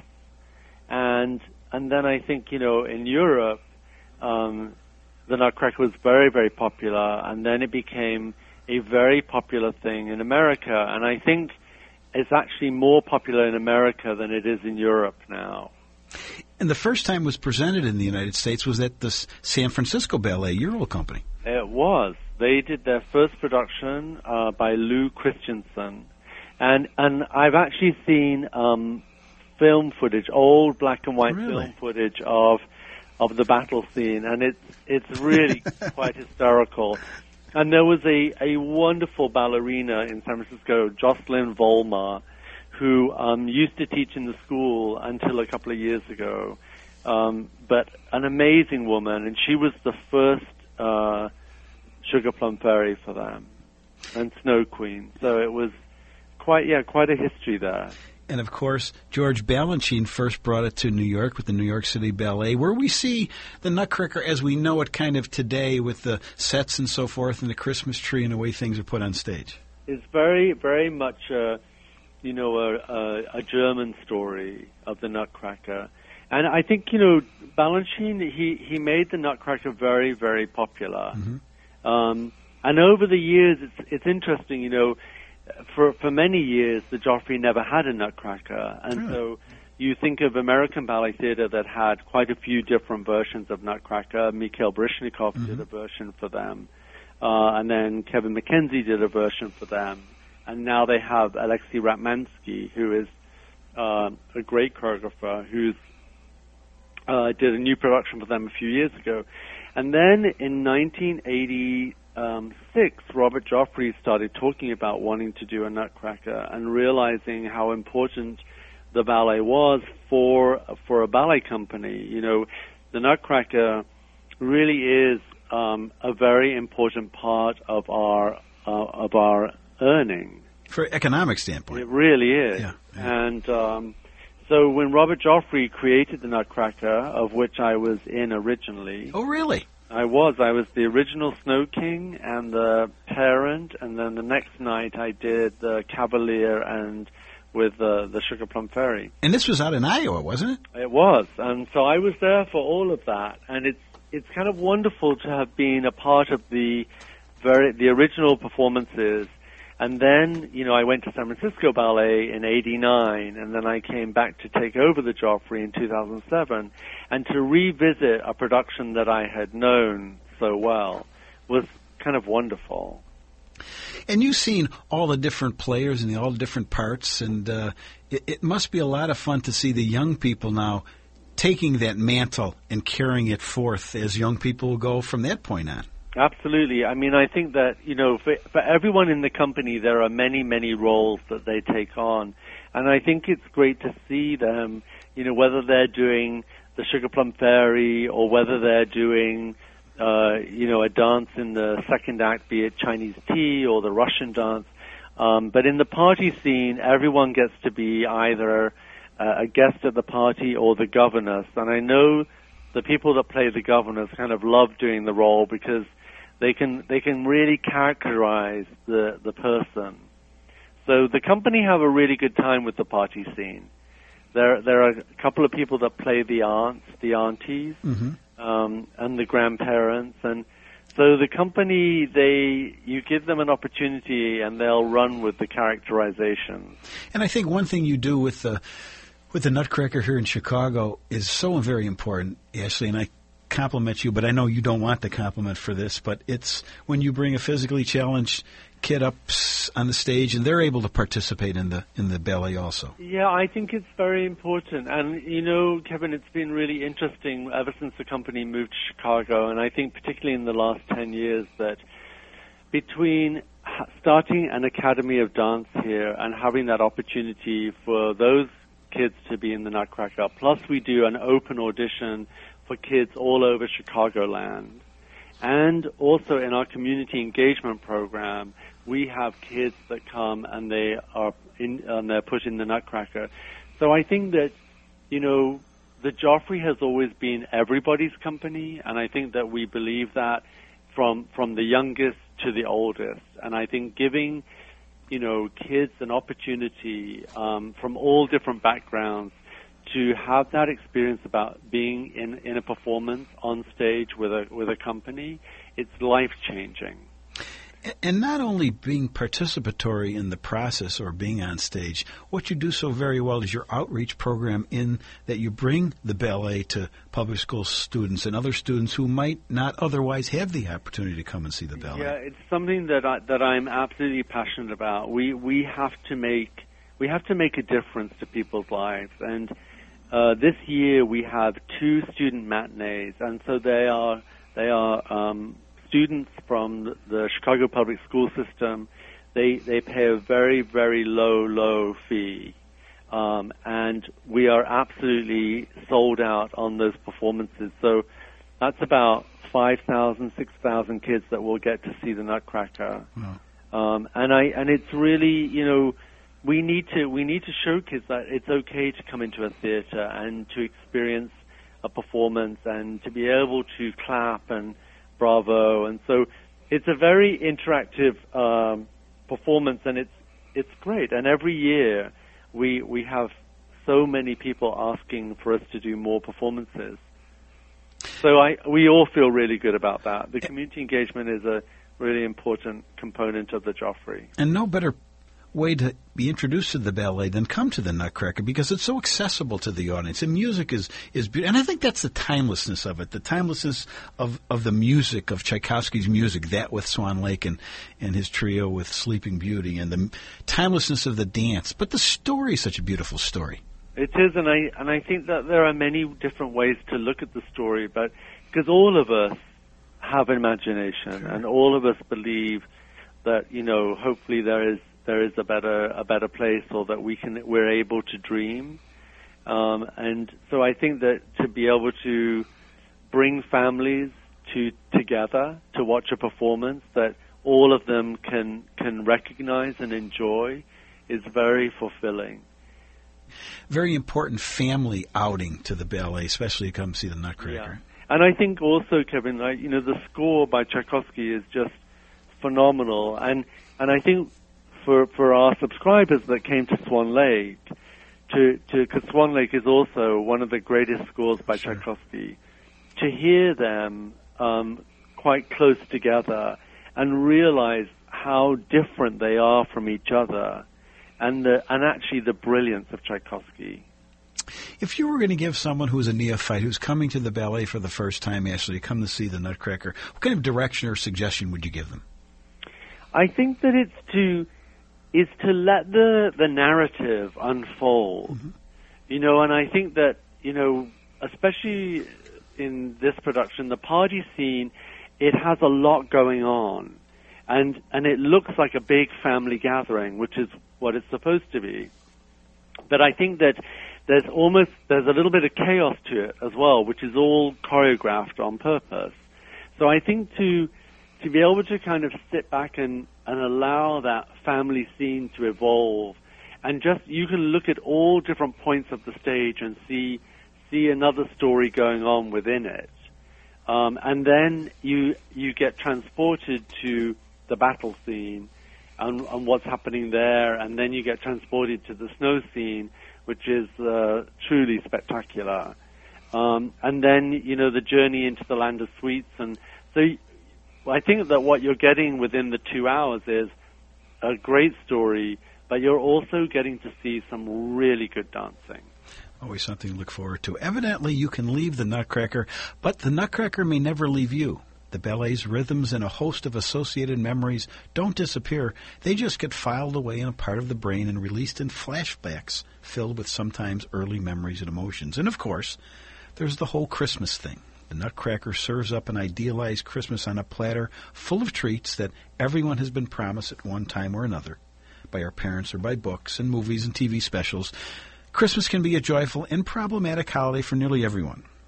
And and then I think, you know, in Europe, um, the Nutcracker was very, very popular, and then it became a very popular thing in America. And I think it's actually more popular in America than it is in Europe now. And the first time it was presented in the United States was at the San Francisco Ballet, your old company. It was. They did their first production uh, by Lou Christensen. And and I've actually seen um, film footage, old black and white Really? film footage of of the battle scene, and it's it's really quite hysterical. And there was a, a wonderful ballerina in San Francisco, Jocelyn Volmar, who um, used to teach in the school until a couple of years ago, um, but an amazing woman, and she was the first uh, Sugar Plum Fairy for them, and Snow Queen. So it was quite, yeah, quite a history there. And, of course, George Balanchine first brought it to New York with the New York City Ballet, where we see the Nutcracker as we know it kind of today with the sets and so forth and the Christmas tree and the way things are put on stage. It's very, very much, a, you know, a, a, a German story of the Nutcracker. And I think, you know, Balanchine, he, he made the Nutcracker very, very popular. Mm-hmm. Um, and over the years, it's, it's interesting, you know, For for many years, the Joffrey never had a Nutcracker, and Really? so you think of American Ballet Theatre that had quite a few different versions of Nutcracker. Mikhail Baryshnikov mm-hmm. did a version for them, uh, and then Kevin McKenzie did a version for them, and now they have Alexei Ratmansky, who is uh, a great choreographer, who's uh, did a new production for them a few years ago, and then in nineteen eighty. Um, six, Robert Joffrey started talking about wanting to do a Nutcracker and realizing how important the ballet was for for a ballet company. You know, the Nutcracker really is um, a very important part of our uh, of our earning. For an economic standpoint. It really is. Yeah, yeah. And um, so when Robert Joffrey created the Nutcracker, of which I was in originally. Oh, really? I was. I was the original Snow King and the parent, and then the next night I did the Cavalier and with uh, the Sugar Plum Fairy. And this was out in Iowa, wasn't it? It was, and so I was there for all of that, and it's it's kind of wonderful to have been a part of the very the original performances. And then, you know, I went to San Francisco Ballet in eighty-nine, and then I came back to take over the Joffrey in two thousand seven. And to revisit a production that I had known so well was kind of wonderful. And you've seen all the different players and the, all the different parts, and uh, it, it must be a lot of fun to see the young people now taking that mantle and carrying it forth as young people will go from that point on. Absolutely. I mean, I think that, you know, for, for everyone in the company, there are many, many roles that they take on. And I think it's great to see them, you know, whether they're doing the Sugar Plum Fairy or whether they're doing, uh, you know, a dance in the second act, be it Chinese tea or the Russian dance. Um, but in the party scene, everyone gets to be either uh, a guest at the party or the governess. And I know the people that play the governess kind of love doing the role because They can they can really characterize the the person. So the company have a really good time with the party scene. There there are a couple of people that play the aunts, the aunties, mm-hmm. um, and the grandparents, and so the company they you give them an opportunity and they'll run with the characterizations. And I think one thing you do with the with the Nutcracker here in Chicago is so very important, Ashley, and I compliment you, but I know you don't want the compliment for this, but it's when you bring a physically challenged kid up on the stage and they're able to participate in the in the ballet also. Yeah, I think it's very important. And, you know, Kevin, it's been really interesting ever since the company moved to Chicago, and I think particularly in the last ten years that between starting an academy of dance here and having that opportunity for those kids to be in the Nutcracker, plus we do an open audition for kids all over Chicagoland. And also in our community engagement program, we have kids that come and they are in, and they're put in the Nutcracker. So I think that, you know, the Joffrey has always been everybody's company, and I think that we believe that from from the youngest to the oldest. And I think giving, you know, kids an opportunity um, from all different backgrounds to have that experience about being in, in a performance on stage with a with a company, it's life-changing. And not only being participatory in the process or being on stage, what you do so very well is your outreach program in that you bring the ballet to public school students and other students who might not otherwise have the opportunity to come and see the ballet. Yeah, it's something that I, that I'm absolutely passionate about. We we have to make we have to make a difference to people's lives, and uh, this year we have two student matinees, and so they are they are. Um, Students from the Chicago public school system, they they pay a very, very low, low fee. Um, and we are absolutely sold out on those performances. So that's about five thousand, six thousand kids that will get to see the Nutcracker. Wow. Um, and I and it's really, you know, we need to we need to show kids that it's okay to come into a theater and to experience a performance and to be able to clap and bravo. And so it's a very interactive um, performance, and it's it's great. And every year we we have so many people asking for us to do more performances. So I we all feel really good about that. The community engagement is a really important component of the Joffrey. And no better way to be introduced to the ballet than come to the Nutcracker, because it's so accessible to the audience. And music is, is beautiful. And I think that's the timelessness of it, the timelessness of, of the music, of Tchaikovsky's music, that with Swan Lake and, and his trio with Sleeping Beauty, and the timelessness of the dance. But the story is such a beautiful story. It is, and I and I think that there are many different ways to look at the story, but because all of us have imagination, sure. and all of us believe that, you know, hopefully there is there is a better a better place, or that we can we're able to dream, um, and so I think that to be able to bring families to together to watch a performance that all of them can can recognize and enjoy is very fulfilling. Very important family outing to the ballet, especially to come see the Nutcracker. Yeah. And I think also, Kevin, I, you know, the score by Tchaikovsky is just phenomenal, and and I think for for our subscribers that came to Swan Lake, to to because Swan Lake is also one of the greatest scores by sure. Tchaikovsky, to hear them um, quite close together and realize how different they are from each other, and the and actually the brilliance of Tchaikovsky. If you were going to give someone who's a neophyte, who's coming to the ballet for the first time, Ashley, come to see the Nutcracker, what kind of direction or suggestion would you give them? I think that it's to is to let the the narrative unfold, mm-hmm. you know, and I think that, you know, especially in this production, the party scene, it has a lot going on, and and it looks like a big family gathering, which is what it's supposed to be. But I think that there's almost there's a little bit of chaos to it as well, which is all choreographed on purpose. So I think to to be able to kind of sit back and, and allow that family scene to evolve, and just you can look at all different points of the stage and see see another story going on within it, um, and then you you get transported to the battle scene and, and what's happening there, and then you get transported to the snow scene, which is uh, truly spectacular, um, and then you know the journey into the land of sweets, and so. I think that what you're getting within the two hours is a great story, but you're also getting to see some really good dancing. Always something to look forward to. Evidently, you can leave the Nutcracker, but the Nutcracker may never leave you. The ballet's rhythms and a host of associated memories don't disappear. They just get filed away in a part of the brain and released in flashbacks filled with sometimes early memories and emotions. And, of course, there's the whole Christmas thing. The Nutcracker serves up an idealized Christmas on a platter full of treats that everyone has been promised at one time or another, by our parents or by books and movies and T V specials. Christmas can be a joyful and problematic holiday for nearly everyone.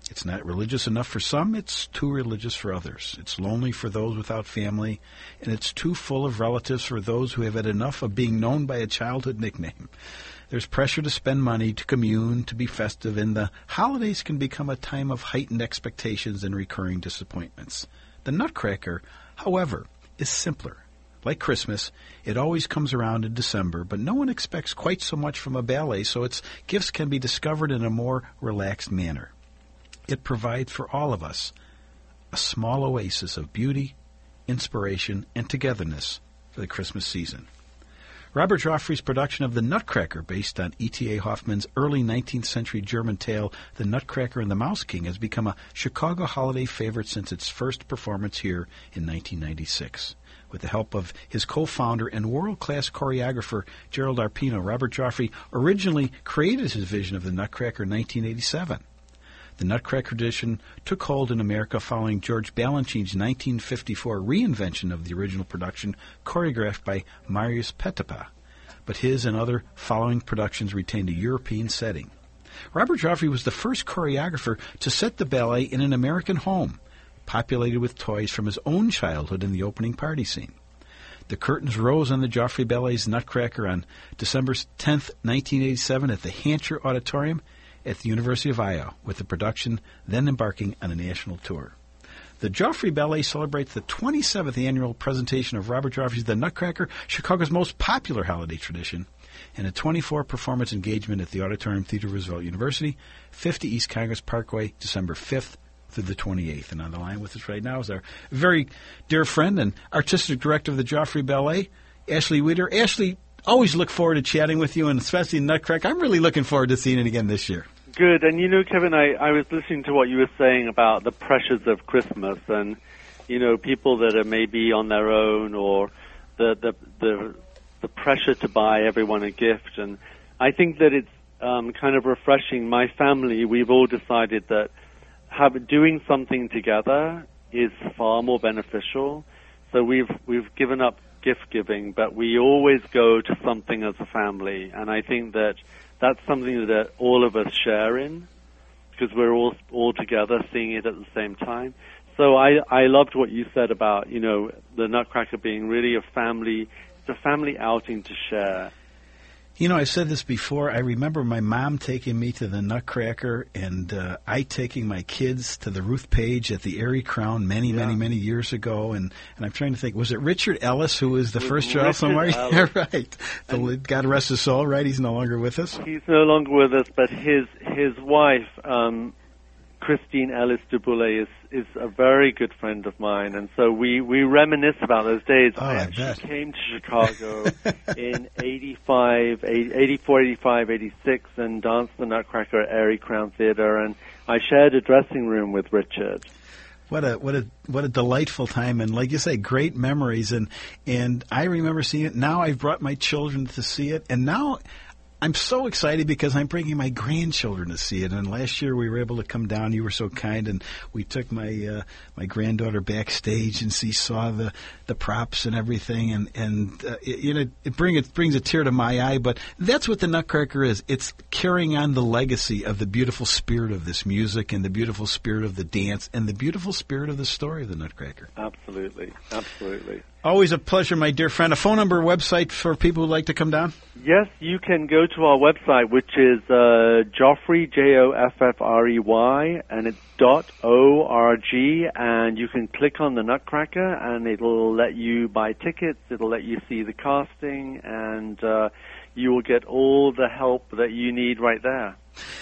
It's not religious enough for some, it's too religious for others. It's lonely for those without family, and it's too full of relatives for those who have had enough of being known by a childhood nickname. There's pressure to spend money, to commune, to be festive, and the holidays can become a time of heightened expectations and recurring disappointments. The Nutcracker, however, is simpler. Like Christmas, it always comes around in December, but no one expects quite so much from a ballet, so its gifts can be discovered in a more relaxed manner. It provides for all of us a small oasis of beauty, inspiration, and togetherness for the Christmas season. Robert Joffrey's production of The Nutcracker, based on E T A Hoffman's early nineteenth century German tale, The Nutcracker and the Mouse King, has become a Chicago holiday favorite since its first performance here in nineteen ninety-six. With the help of his co-founder and world-class choreographer Gerald Arpino, Robert Joffrey originally created his vision of The Nutcracker in nineteen eighty-seven. The Nutcracker tradition took hold in America following George Balanchine's nineteen fifty-four reinvention of the original production, choreographed by Marius Petipa, but his and other following productions retained a European setting. Robert Joffrey was the first choreographer to set the ballet in an American home, populated with toys from his own childhood in the opening party scene. The curtains rose on the Joffrey Ballet's Nutcracker on December tenth, nineteen eighty-seven at the Hancher Auditorium at the University of Iowa, with the production then embarking on a national tour. The Joffrey Ballet celebrates the twenty-seventh annual presentation of Robert Joffrey's The Nutcracker, Chicago's most popular holiday tradition, and a twenty-four performance engagement at the Auditorium Theater Roosevelt University, fifty East Congress Parkway, December fifth through the twenty-eighth. And on the line with us right now is our very dear friend and artistic director of the Joffrey Ballet, Ashley Weeder. Ashley, always look forward to chatting with you, and especially Nutcracker. I'm really looking forward to seeing it again this year. Good. And, you know, Kevin, I, I was listening to what you were saying about the pressures of Christmas and, you know, people that are maybe on their own, or the the the, the pressure to buy everyone a gift. And I think that it's um, kind of refreshing. My family, we've all decided that have, doing something together is far more beneficial. So we've we've given up gift giving, but we always go to something as a family, and I think that that's something that all of us share in, because we're all all together seeing it at the same time. So I I loved what you said about, you know, the Nutcracker being really a family, it's a family outing to share. You know, I've said this before. I remember my mom taking me to the Nutcracker, and uh, I taking my kids to the Ruth Page at the Airy Crown many, yeah. many, many years ago. And, and I'm trying to think, was it Richard Ellis who was the was first child somewhere? Yeah, right. The, and God rest his soul, right? He's no longer with us. He's no longer with us, but his his wife, um, Christine Ellis du Boulay, is is a very good friend of mine, and so we, we reminisce about those days. Oh, I bet. She came to Chicago in eighty-five, eighty-four, eighty-five, eighty-six, and danced the Nutcracker at Airy Crown Theater, and I shared a dressing room with Richard. What a what a what a delightful time, and like you say, great memories. And and I remember seeing it. Now I've brought my children to see it, and now I'm so excited because I'm bringing my grandchildren to see it. And last year we were able to come down. You were so kind, and we took my uh, my granddaughter backstage, and she saw the, the props and everything. And and uh, it, you know, it bring it brings a tear to my eye. But that's what the Nutcracker is. It's carrying on the legacy of the beautiful spirit of this music, and the beautiful spirit of the dance, and the beautiful spirit of the story of the Nutcracker. Absolutely, absolutely. Always a pleasure, my dear friend. A phone number, website for people who'd like to come down? Yes, you can go to our website, which is uh, Joffrey, J O F F R E Y, and it's dot O R G, and you can click on the Nutcracker, and it'll let you buy tickets, it'll let you see the casting, and uh, you will get all the help that you need right there.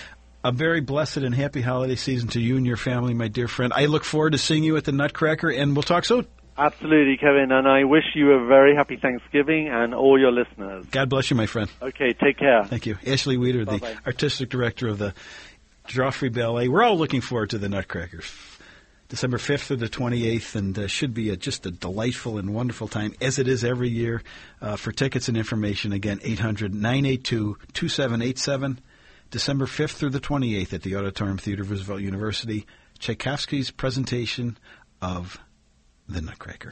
A very blessed and happy holiday season to you and your family, my dear friend. I look forward to seeing you at the Nutcracker, and we'll talk soon. Absolutely, Kevin, and I wish you a very happy Thanksgiving and all your listeners. God bless you, my friend. Okay, take care. Thank you. Ashley Weeder, Bye-bye. The artistic director of the Joffrey Ballet. We're all looking forward to the Nutcracker. December fifth through the twenty-eighth, and uh, should be a, just a delightful and wonderful time, as it is every year. Uh, for tickets and information, again, eight hundred, nine eight two, two seven eight seven. December fifth through the twenty-eighth at the Auditorium Theater, Roosevelt University. Tchaikovsky's presentation of The Nutcracker.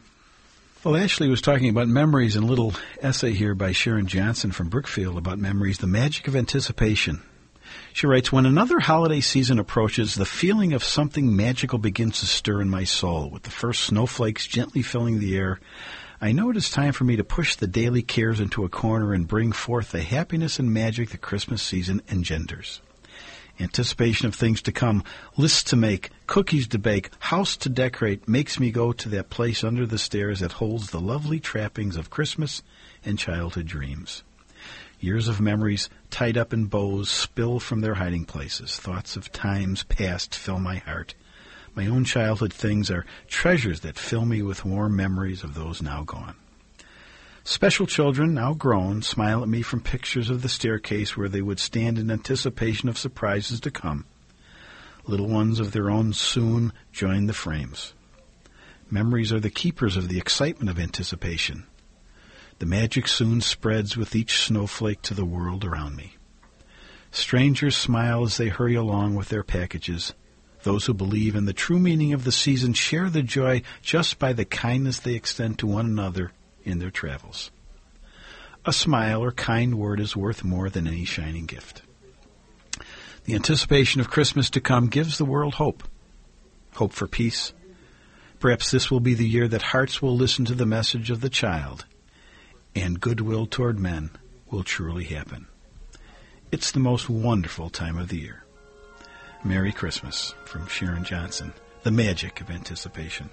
Well, Ashley was talking about memories, and a little essay here by Sharon Johnson from Brookfield about memories, the magic of anticipation. She writes, when another holiday season approaches, the feeling of something magical begins to stir in my soul. With the first snowflakes gently filling the air, I know it is time for me to push the daily cares into a corner and bring forth the happiness and magic the Christmas season engenders. Anticipation of things to come, lists to make, cookies to bake, house to decorate, makes me go to that place under the stairs that holds the lovely trappings of Christmas and childhood dreams. Years of memories tied up in bows spill from their hiding places. Thoughts of times past fill my heart. My own childhood things are treasures that fill me with warm memories of those now gone. Special children, now grown, smile at me from pictures of the staircase where they would stand in anticipation of surprises to come. Little ones of their own soon join the frames. Memories are the keepers of the excitement of anticipation. The magic soon spreads with each snowflake to the world around me. Strangers smile as they hurry along with their packages. Those who believe in the true meaning of the season share the joy just by the kindness they extend to one another in their travels. A smile or kind word is worth more than any shining gift. The anticipation of Christmas to come gives the world hope. Hope for peace. Perhaps this will be the year that hearts will listen to the message of the child, and goodwill toward men will truly happen. It's the most wonderful time of the year. Merry Christmas from Sharon Johnson, The Magic of Anticipation.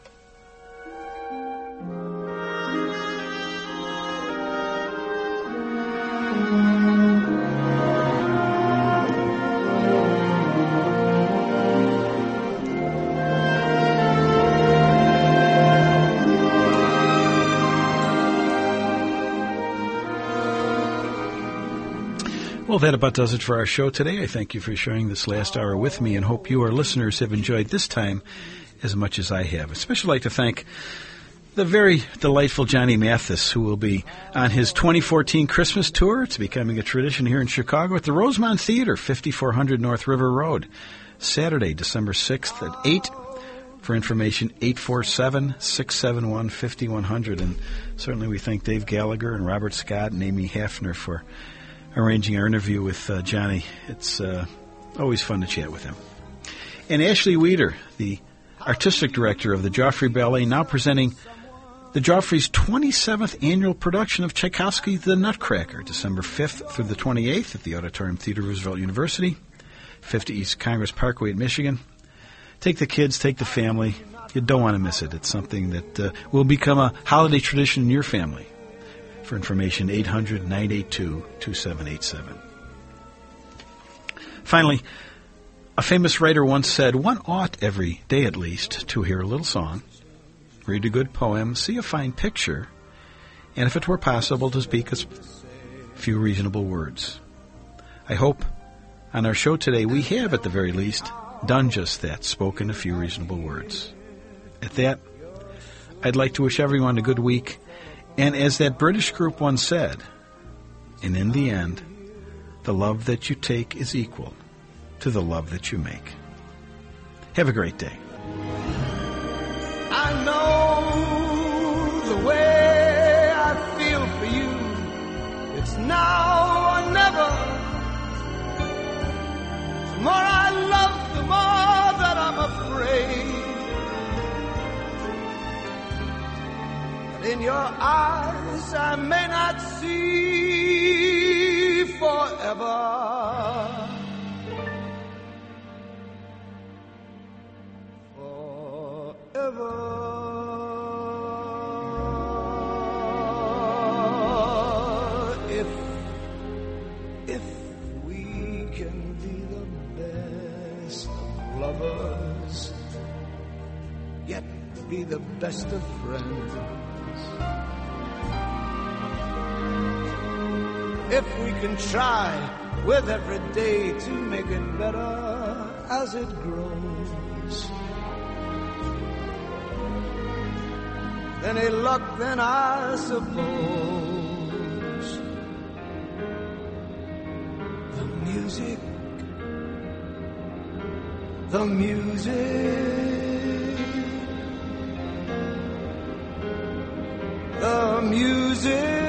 Well, that about does it for our show today. I thank you for sharing this last hour with me and hope you, our listeners, have enjoyed this time as much as I have. I'd especially like to thank the very delightful Johnny Mathis, who will be on his twenty fourteen Christmas tour. It's becoming a tradition here in Chicago at the Rosemont Theater, fifty-four hundred North River Road, Saturday, December sixth at eight. For information, eight four seven, six seven one, five one zero zero. And certainly we thank Dave Gallagher and Robert Scott and Amy Hafner for arranging our interview with uh, Johnny. It's uh, always fun to chat with him. And Ashley Weeder, the artistic director of the Joffrey Ballet, now presenting the Joffrey's twenty-seventh annual production of Tchaikovsky's The Nutcracker, December fifth through the twenty-eighth at the Auditorium Theater, Roosevelt University, fifty East Congress Parkway at Michigan. Take the kids, take the family. You don't want to miss it. It's something that uh, will become a holiday tradition in your family. For information, eight hundred, nine eight two, two seven eight seven. Finally, a famous writer once said, one ought every day at least to hear a little song, read a good poem, see a fine picture, and if it were possible, to speak a few reasonable words. I hope on our show today we have, at the very least, done just that, spoken a few reasonable words. At that, I'd like to wish everyone a good week. And as that British group once said, and in the end, the love that you take is equal to the love that you make. Have a great day. I know the way I feel for you. It's now or never. The more I love, the more that I'm afraid. In your eyes I may not see forever. Forever. If, if we can be the best of lovers, yet be the best of friends. If we can try with every day to make it better as it grows, any luck then I suppose. The music, the music, the music